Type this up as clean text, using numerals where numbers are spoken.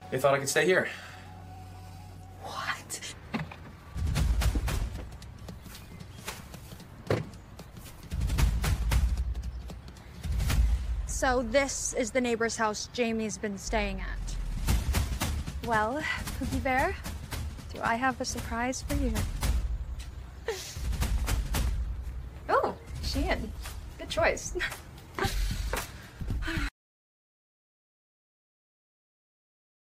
They thought I could stay here. What? So this is the neighbor's house Jamie's been staying at. Well, Pookie Bear, do I have a surprise for you? Oh, Sheehan. Good choice.